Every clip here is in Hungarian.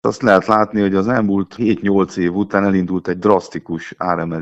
Azt lehet látni, hogy az elmúlt 7-8 év után elindult egy drasztikus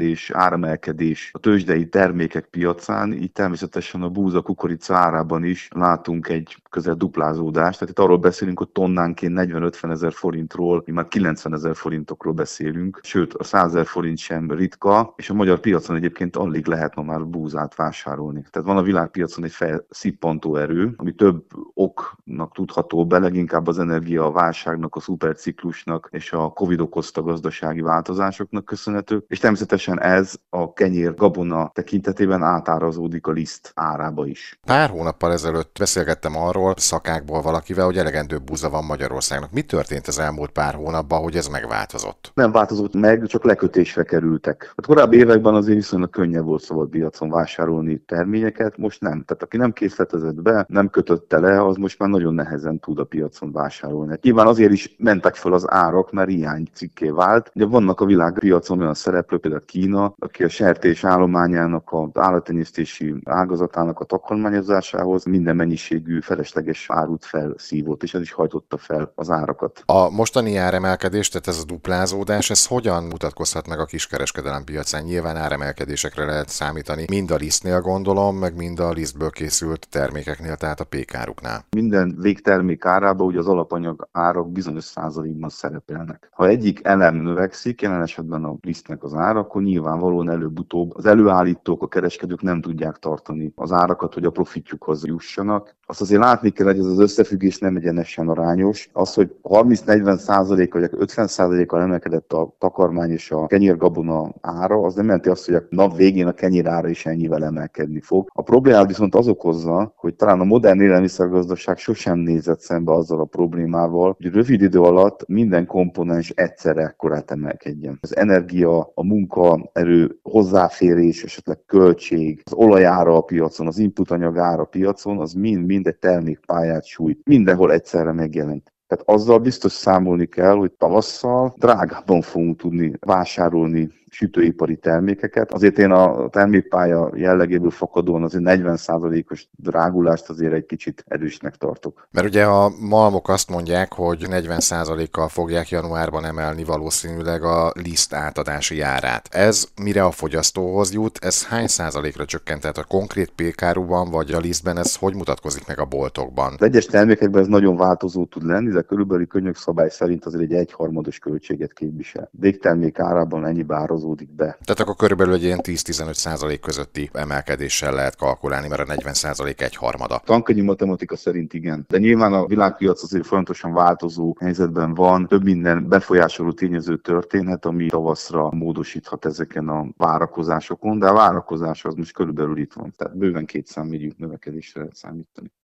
áremelkedés a tőzsdei termékek piacán, így természetesen a búza kukorica árában is látunk egy közel duplázódást. Tehát itt arról beszélünk, hogy tonnánként 40-50 ezer forintról, mi már 90 ezer forintokról beszélünk, sőt a 100 000 forint sem ritka, és a magyar piacon egyébként alig lehet ma már búzát vásárolni. Tehát van a világpiacon egy szippantó erő, ami több oknak tudható be, leginkább az energiaválságnak, a szuperciklusnak és a Covid okozta gazdasági változásoknak köszönhető, és természetesen ez a kenyér gabona tekintetében átárazódik a liszt árába is. Pár hónappal ezelőtt beszélgettem arról szakákból valakivel, hogy elegendő búza van Magyarországnak. Mi történt az elmúlt pár hónapban, hogy ez megváltozott? Nem változott meg, csak lekötésre kerültek. A korábbi években azért viszonylag könnyebb volt szabad piacon vásárolni terményeket, most nem. Tehát aki nem készletezett be, nem kötötte le, az most már nagyon nehezen tud a piacon vásárolni. Nyilván azért is mentek fel az árak, mert hiánycikké vált. Ugye vannak a világpiacon olyan szereplők, például Kína, aki a sertés állományának, az állattenyésztési ágazatának a takarmányozásához minden mennyiségű felesleges árut felszívott, és ez is hajtotta fel az árakat. A mostani áremelkedés, tehát ez a duplázódás, ez hogyan mutatkozhat meg a kiskereskedelem piacán? Nyilván áremelkedésekre lehet számítani, mind a lisztnél gondolom, meg mind a lisztből készült termékeknél, tehát a pékáruknál. Minden végtermék árában ugye az alapanyag árak bizonyos százalékban szerepelnek. Ha egyik elem növekszik, jelen esetben a lisztnek az ára, akkor nyilvánvalóan előbb-utóbb az előállítók, a kereskedők nem tudják tartani az árakat, hogy a profitjukhoz jussanak. Azt azért látni kell, hogy ez az összefüggés nem egyenesen arányos. Az, hogy 30-40% vagy 50%-kal emelkedett a takarmány és a kenyérgabona ára, az nem jelenti azt, hogy a nap végén a kenyér ára is ennyivel emelkedni fog. A problémát viszont az okozza, hogy talán a modern élelmiszergazdaság sosem nézett szembe azzal a problémával, hogy rövid idő alatt minden komponens egyszerre ekkorát emelkedjen. Az energia, a munkaerő, hozzáférés, esetleg költség, az olajára a piacon, az inputanyag ára a piacon, az mind egy termékpályát sújt. Mindenhol egyszerre megjelent. Tehát azzal biztos számolni kell, hogy tavasszal drágábban fogunk tudni vásárolni sütőipari termékeket. Azért én a termékpálya jellegéből fakadóan azért 40%-os drágulást azért egy kicsit erősnek tartok. Mert ugye a malmok azt mondják, hogy 40%-kal fogják januárban emelni valószínűleg a liszt átadási árát. Ez mire a fogyasztóhoz jut, ez hány százalékra csökkent? Tehát a konkrét pékáruban vagy a lisztben ez hogy mutatkozik meg a boltokban? Az egyes termékekben ez nagyon változó tud lenni, de körülbelül könyökszabály szerint azért egy egyharmados költséget képvisel. Végtermék árában ennyi árazódik be. Tehát akkor körülbelül egy ilyen 10-15% közötti emelkedéssel lehet kalkulálni, mert a 40% egy harmada. Tankönyvi matematika szerint igen. De nyilván a világpiac azért folyamatosan változó helyzetben van. Több minden befolyásoló tényező történhet, ami tavaszra módosíthat ezeken a várakozásokon, de a várakozás az most körülbelül itt van. Tehát bőven 2 számjegyű növekedésre lehet számítani.